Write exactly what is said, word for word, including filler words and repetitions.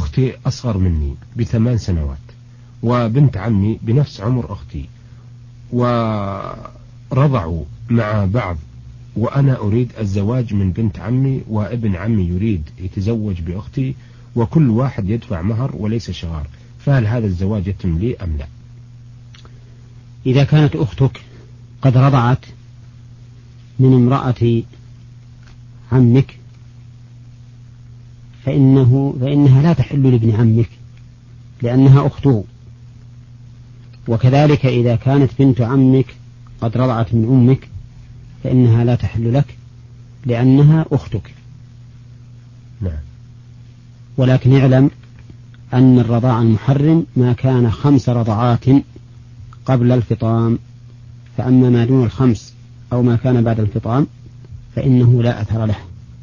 أختي أصغر مني بثمان سنوات، وبنت عمي بنفس عمر أختي، ورضعوا مع بعض، وأنا أريد الزواج من بنت عمي، وابن عمي يريد يتزوج بأختي، وكل واحد يدفع مهر وليس شغار، فهل هذا الزواج يتم لي أم لا؟ إذا كانت أختك قد رضعت من امرأة عمك فإنه فإنها لا تحل لابن عمك لأنها أخته، وكذلك إذا كانت بنت عمك قد رضعت من أمك فإنها لا تحل لك لأنها أختك. نعم. ولكن اعلم أن الرضاع المحرم ما كان خمس رضعات قبل الفطام، فأما ما دون الخمس أو ما كان بعد الفطام فإنه لا أثر له.